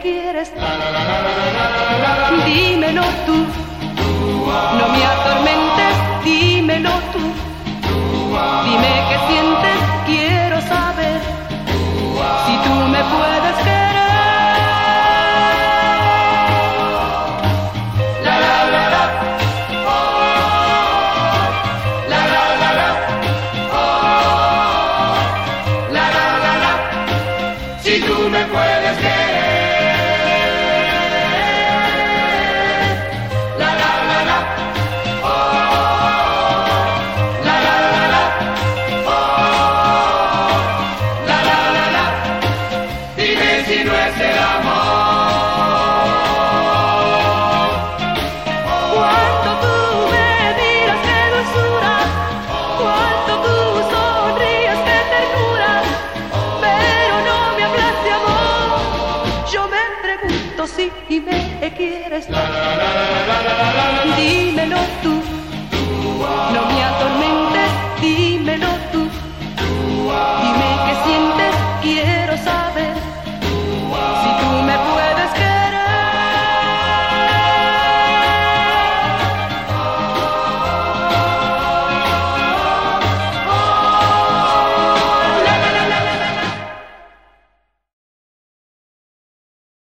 quieres. Dímelo tú, no me atormentes, dímelo tú. Dime qué sientes, quiero saber si tú me puedes querer. La la la la, oh, la la la la, oh, la la la la, si tú me puedes querer. Si no es el amor, cuánto tú me miras, qué dulzura, cuánto tú sonríes, qué ternura, pero no me hablas de amor. Yo me pregunto si me quieres, dímelo tú.